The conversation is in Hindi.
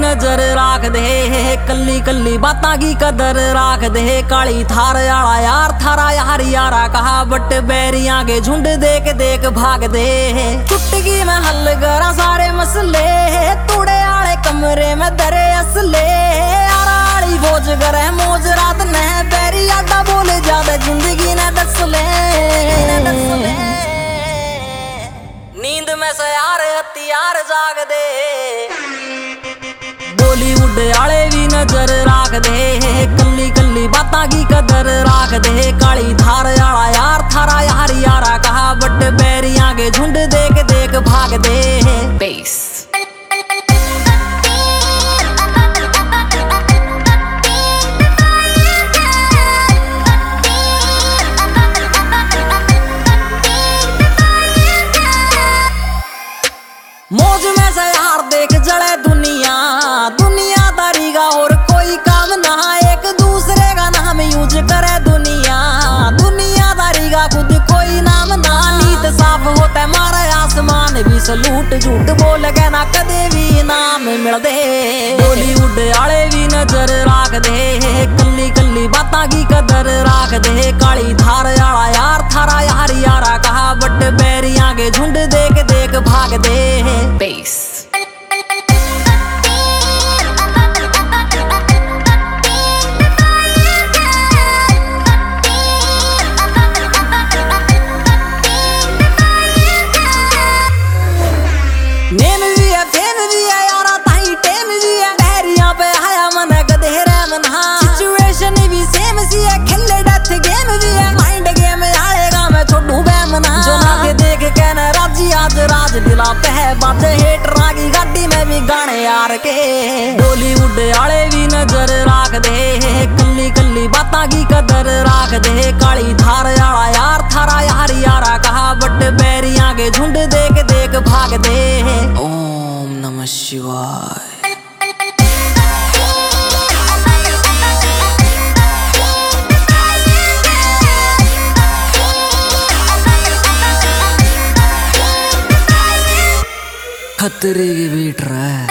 नजर राख दे, कल्ली कल्ली बातां की कदर राख दे। काली थार आला यार थारा यार यारा कहा, बट बैरियां के झुंड देख देख भाग दे। चुटकी में हल करा सारे मसले, तूड़े आले कमरे में दरे असले। आराली बोझ करे मौज रात ने, बैरी आदा बोले ज्यादा जिंदगी ने दस ले। नींद में से यार हथियार जाग दे, बॉलीवुड आले भी नजर राख दे, कल्ली कल्ली बातां की कदर राख दे। काली थार आला यार थारा यार यारा कहा, बट बैरियां के झुंड देख देख भाग दे। बेस मौज में से यार देख जले दुनिया, दुनियादारी का और कोई काम ना, एक दूसरे का नाम यूज करे दुनिया। दुनियादारी का खुद कोई नाम ना, नीत साफ होता मारे आसमान भी सलूट। झूठ बोल के ना कदे भी नाम मिल दे, बॉलीवुड आले भी नजर राख दे, कल्ली कल्ली बातां की कदर राख दे। काली धार आला यार थारा यार यारा कहा, बट बैरियां के झुंड देख देख भाग दे। बेस नेम भी है फेम भी है यारा ताई टेम भी है, बैरियां पे आया मन गधे रैमन। सिचुएशन भी सेम सी है, खेले डेथ गेम भी है, माइंड गेम आएगा मैं छोड़ू बैमना। जो लागे देख के न राजी आज राज दिला पे है, बाजे हेटरा की गाड़ी में भी गाने यार के। बॉलीवुड आले भी नजर राख दे, कल्ली कल्ली बातां की कदर राख दे। काली धार आला यार थारा यार यारा कहा, बट बैरियां के झुंड देख देख भाग दे। ओम नमः शिवाय। खतरे की बीट रहा है।